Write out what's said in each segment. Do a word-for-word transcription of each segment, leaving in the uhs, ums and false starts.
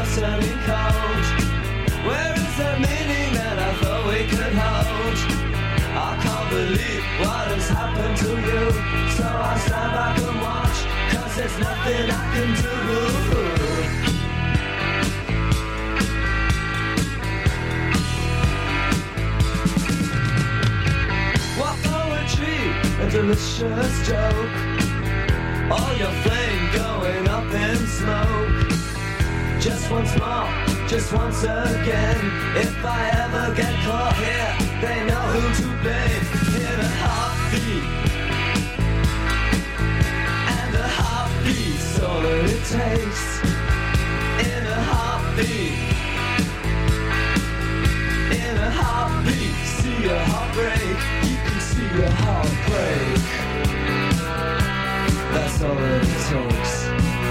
heart's turning cold. Where is the meaning that I thought we could hold? I can't believe what has happened to you. So I stand back and watch, cause there's nothing I can do. What poetry, a delicious joke. All your flame going up in smoke. Just once more, just once again. If I ever get caught here, they know who to blame. In a heartbeat, and a heartbeat's all that it takes. In a heartbeat, in a heartbeat, see a heartbreak. You can see a heartbreak. That's all that it takes.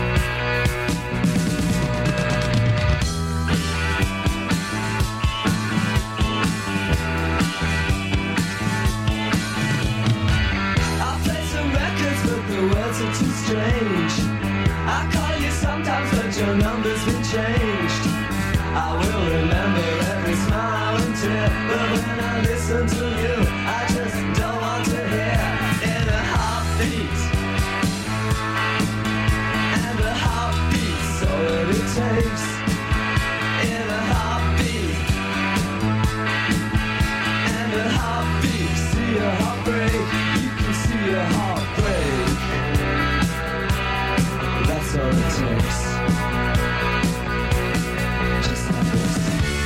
The words are too strange. I call you sometimes, but your number's been changed. I will remember every smile and tear, but when I listen to you, I just don't want to hear. In a heartbeat, and a heartbeat's all that it takes. In a heartbeat, and a heartbeat, see a heartbreak. You can see a heartbreak. That's all it takes. Just like this.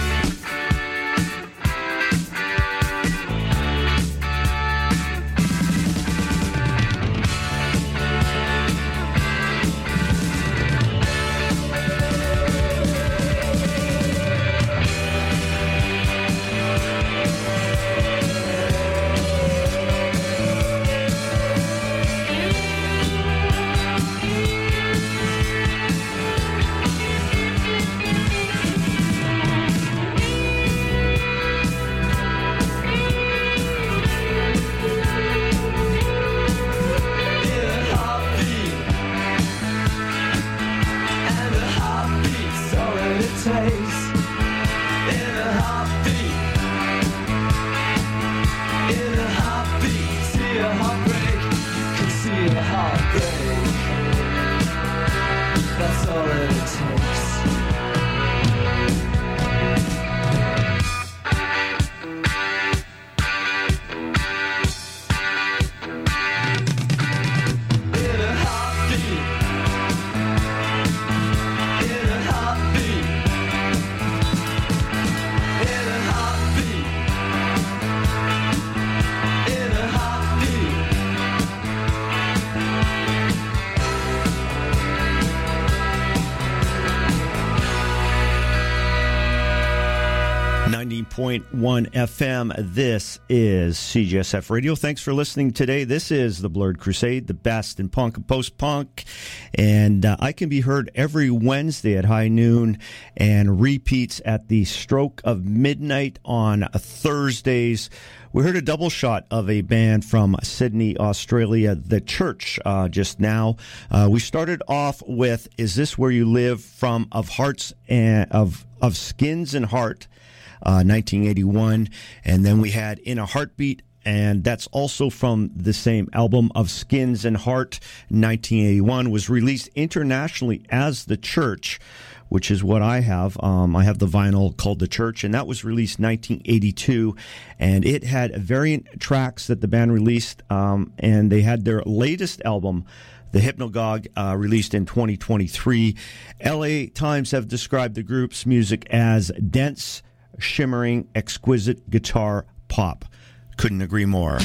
point one F M. This is C G S F Radio. Thanks for listening today. This is the Blurred Crusade, the best in punk and post-punk. And uh, I can be heard every Wednesday at high noon and repeats at the stroke of midnight on Thursdays. We heard a double shot of a band from Sydney, Australia, The Church, uh, just now. Uh, we started off with Is This Where You Live from Of Hearts and of of Skins and Heart, uh, nineteen eighty-one. And then we had In a Heartbeat, and that's also from the same album of Skins and Heart, nineteen eighty-one, was released internationally as The Church, which is what I have. Um, I have the vinyl called The Church, and that was released nineteen eighty-two, and it had variant tracks that the band released, um, and they had their latest album, The Hypnagogue, uh, released in twenty twenty-three. L A Times have described the group's music as dense, shimmering, exquisite guitar pop. Couldn't agree more.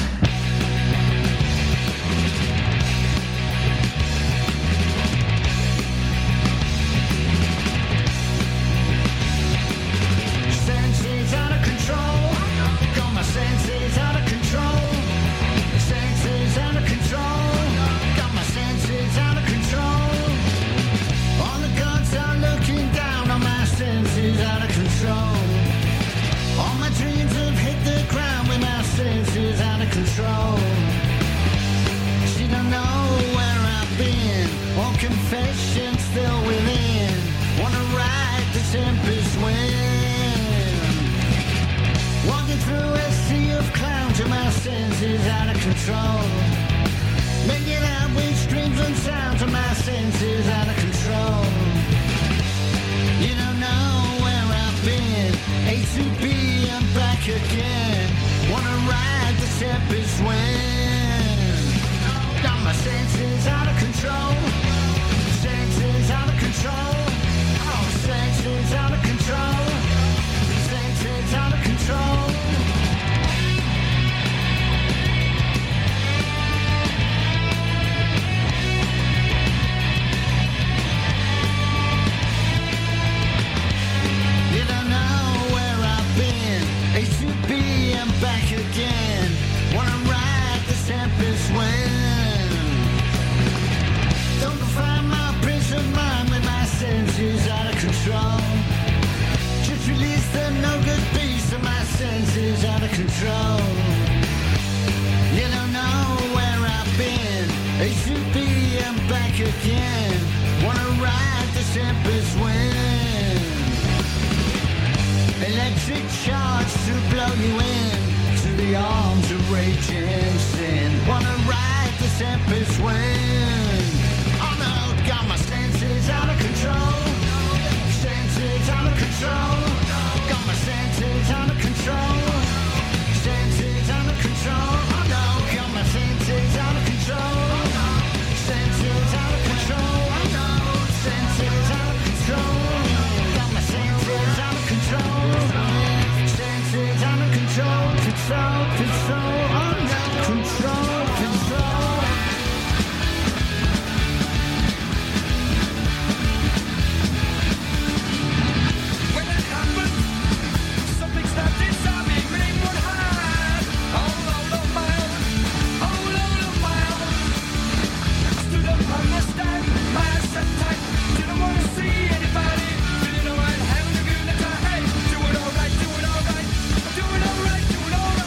Confession still within. Wanna ride the tempest wind. Walking through a sea of clowns till my senses out of control. Making out with streams and sounds till my senses out of control. You don't know where I've been. A to B, I'm back again. Wanna ride the tempest wind. Got my senses out of control. Senses out of control. Oh, senses out of control. Senses out of control. You don't know where I've been. A to B, I'm back again. Wanna ride the tempest wind. Don't find my prince of mind with my senses out of control. Just release the no good beast of my senses out of control. You don't know where I've been. A to B, I'm back again. Wanna ride the tempest wind. Electric charge to blow you in to the arms of raging sin. Wanna ride the tempest wind. Oh no, got my senses out of control. Senses out of control. Got my senses out of control. Senses out of control. Oh no, got my senses out of control. Senses out of control. Oh no, senses out of control. Got my senses out of control. Senses out of control. Control, control. Oh no, control, control. When it happens, something's not inside me, make one hide. All over my own, all over my own. Stood up on the stand, my eyes shut tight. Didn't want to see anybody. Feeling alright, having a good time. Hey, doing alright, doing alright, doing alright, doing alright.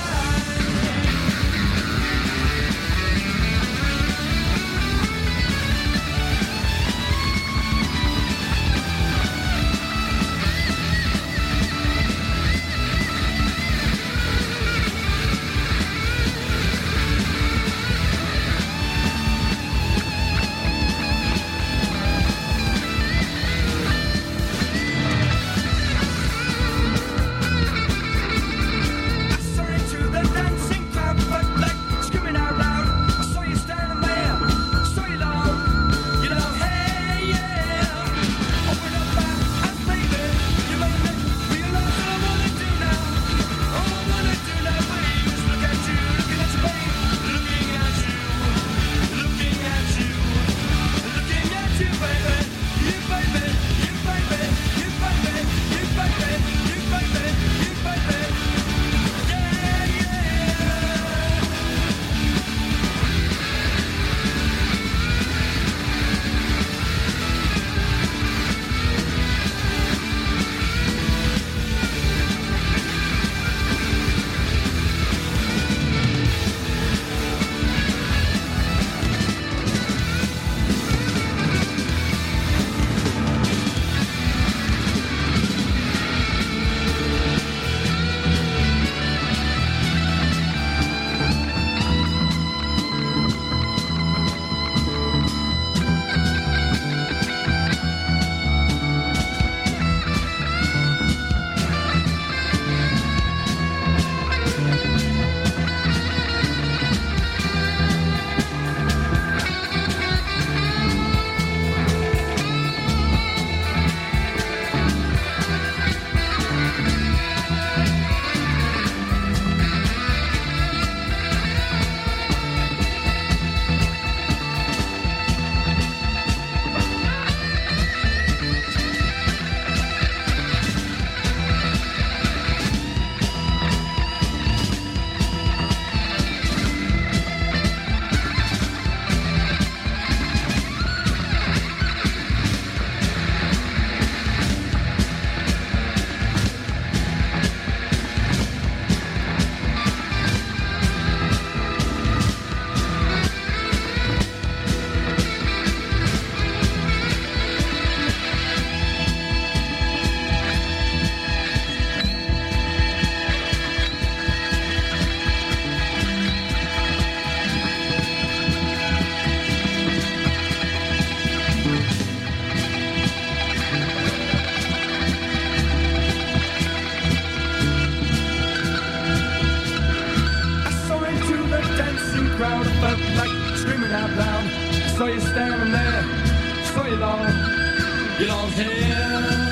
I saw into the dancing crowd, but like screaming out loud. I saw you standing there, saw you long, you know, hey yeah. Open up my eyes, baby, you made me realize what I wanna do now. All I wanna do now, baby, is look at you, looking at you, baby, looking at you, looking at you, looking at you, baby, you baby, you baby, you baby, you baby, you baby, you baby. Yeah, yeah. you long, you long hair.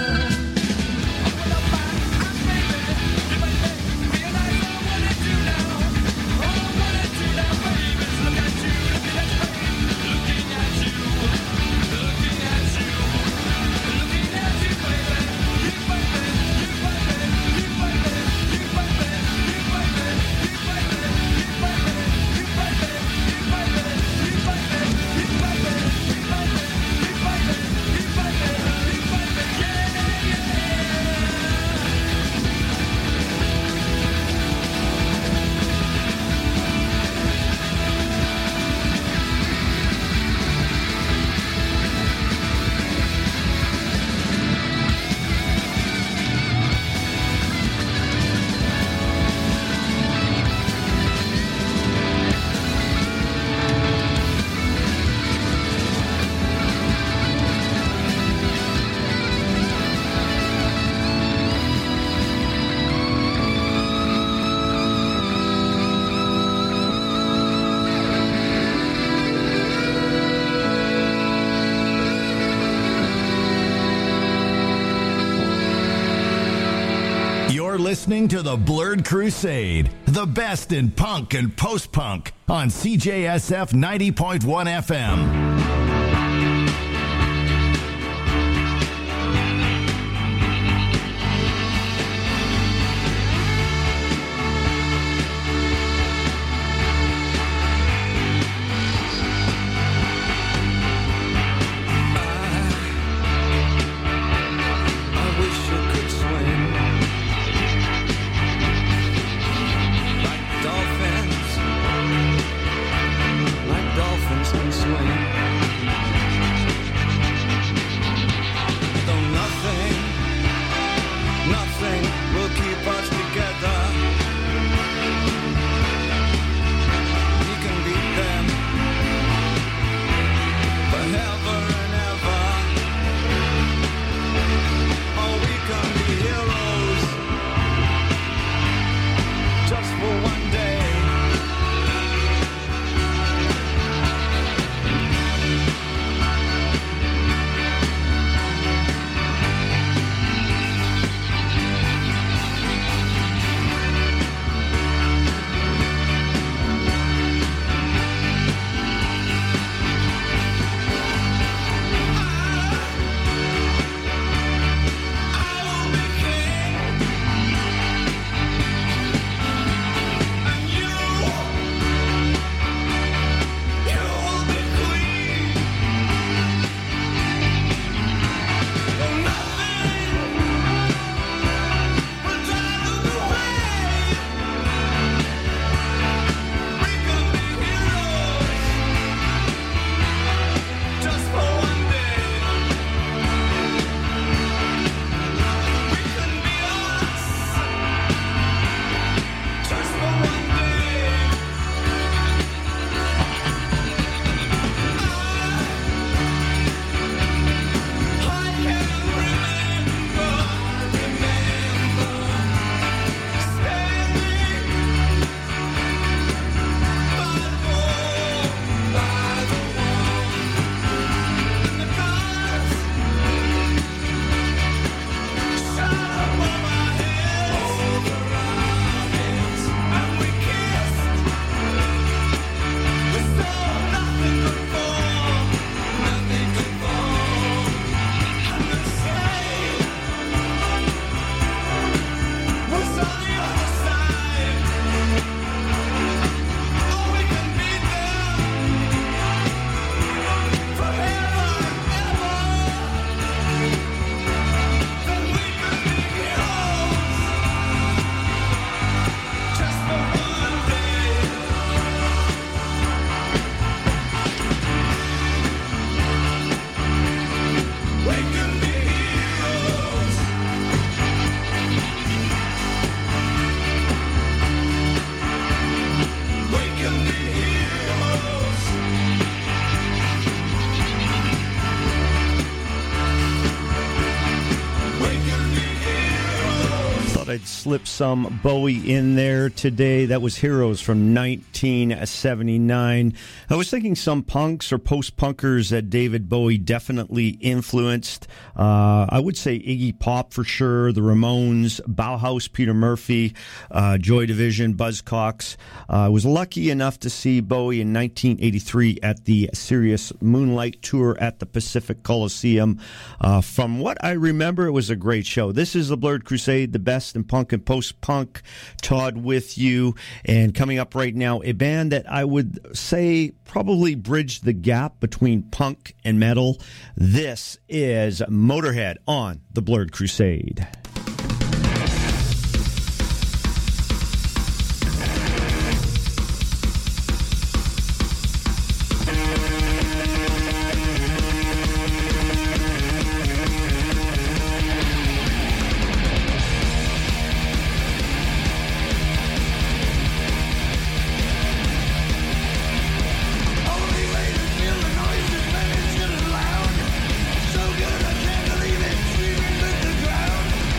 Listening to the Blurred Crusade, the best in punk and post-punk on C J S F ninety point one F M. Dolphins can swing. thought I'd slip some Bowie in there today. That was Heroes from nineteen seventy-nine. I was thinking some punks or post-punkers that David Bowie definitely influenced. Uh, I would say Iggy Pop for sure, the Ramones, Bauhaus, Peter Murphy, uh, Joy Division, Buzzcocks. Uh, I was lucky enough to see Bowie in nineteen eighty-three at the Sirius Moonlight Tour at the Pacific Coliseum. Uh, from what I remember, it was a great show. This is the Blurred Crusade, the best in punk and post-punk. Todd with you. And coming up right now, a band that I would say probably bridged the gap between punk and metal. This is Motorhead on the Blurred Crusade. Only way to feel the noise is when it's getting loud. So good I can't believe it, screaming with the crowd.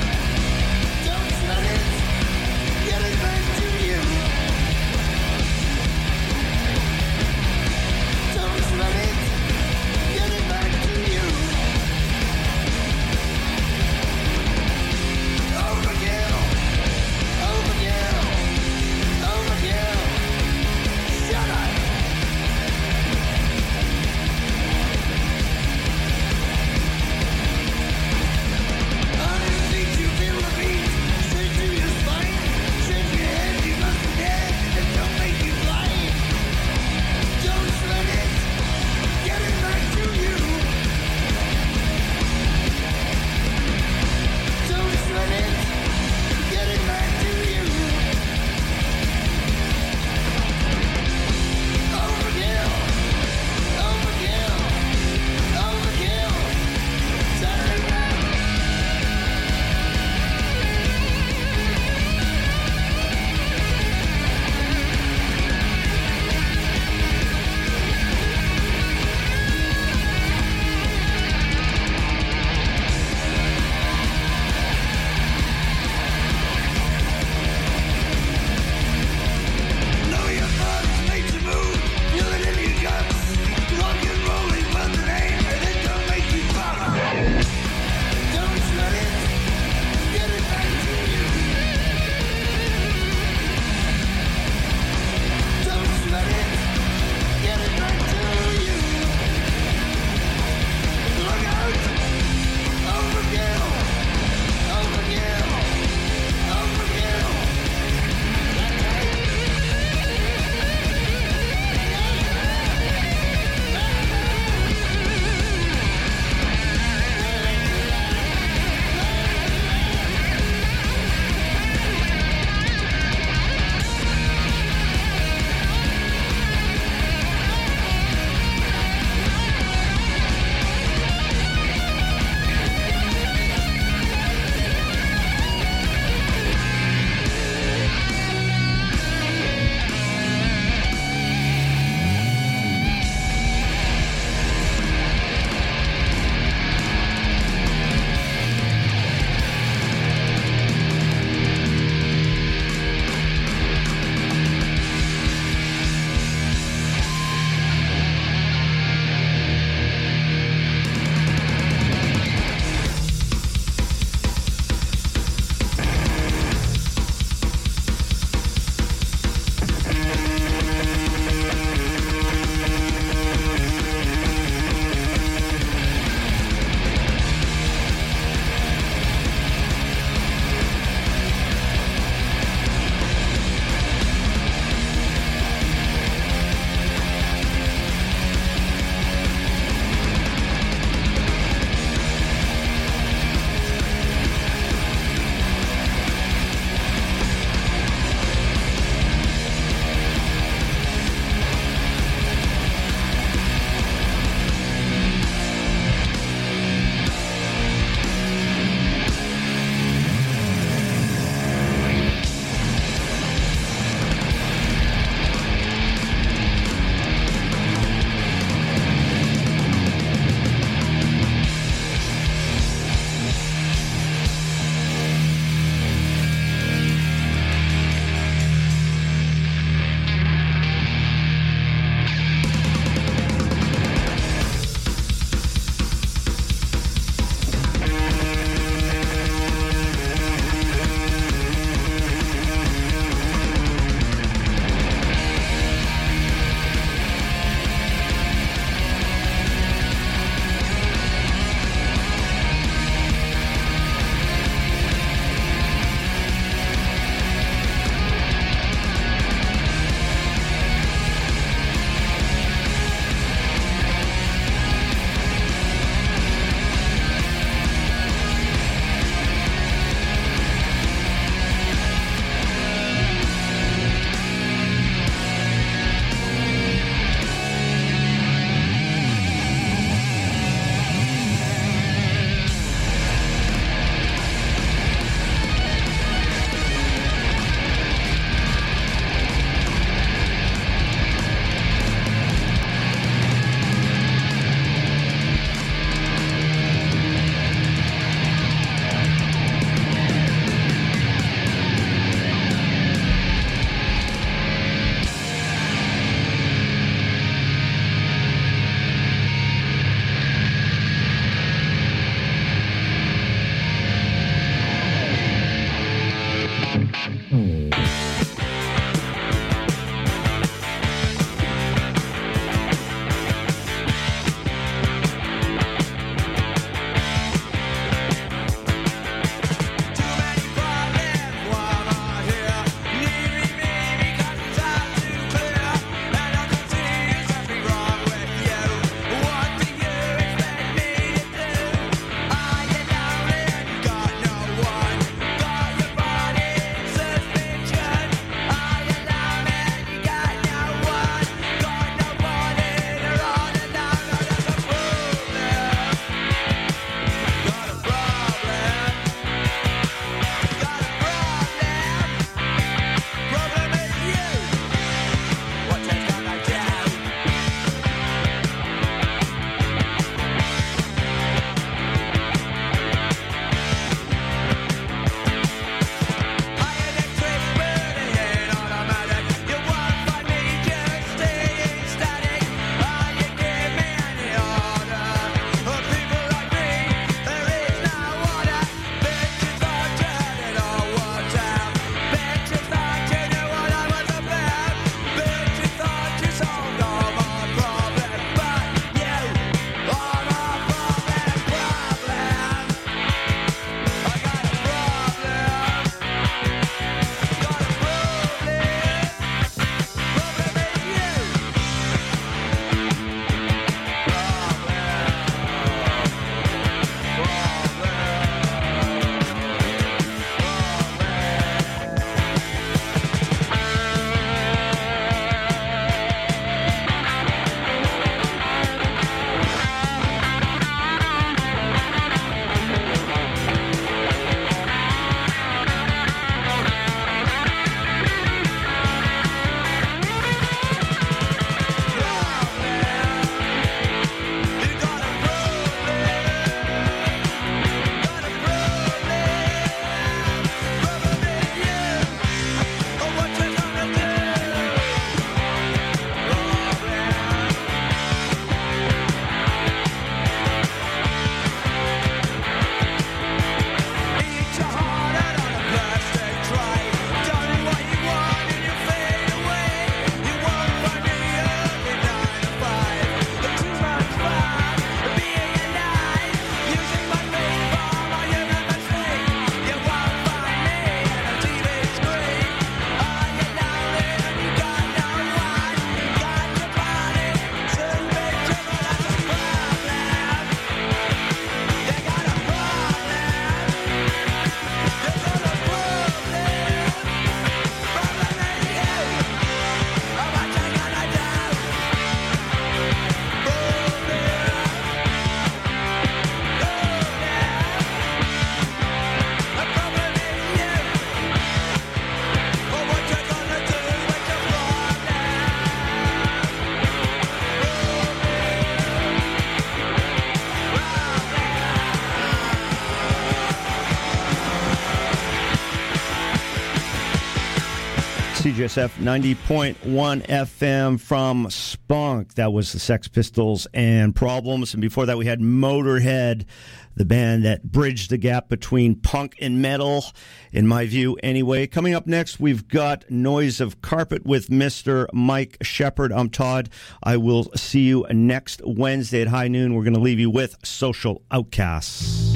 C J S F ninety point one F M from Spunk. That was the Sex Pistols and Problems. And before that, we had Motorhead, the band that bridged the gap between punk and metal, in my view, anyway. Coming up next, we've got Noise of Carpet with Mister Mike Shepard. I'm Todd. I will see you next Wednesday at high noon. We're going to leave you with Social Outcasts.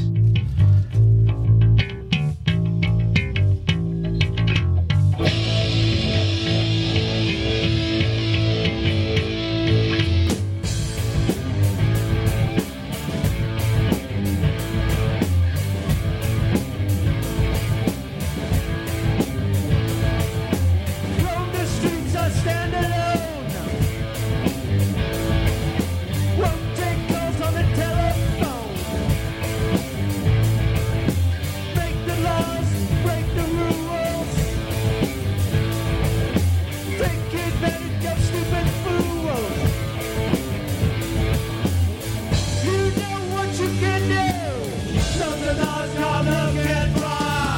Roam the streets, I stand alone. Won't take calls on the telephone. Break the laws, break the rules. Take advantage of stupid fools. You know what you can do. Something else come look and right.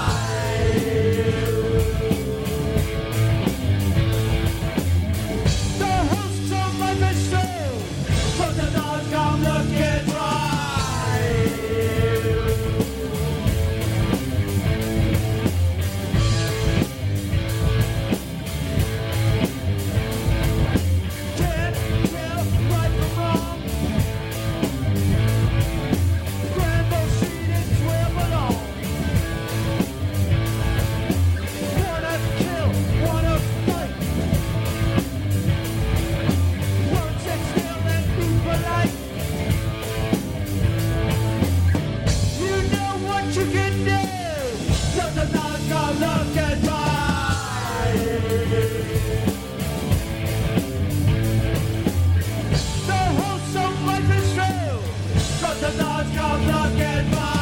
The hosts of my best show. Something else come look and right. Can't tell right from wrong. Granville Street is where I belong. Wanna kill, wanna fight. Won't sit still and be polite. You know what you can do. Something not gonna look at right. The whole so much is true. Something not gonna look at right.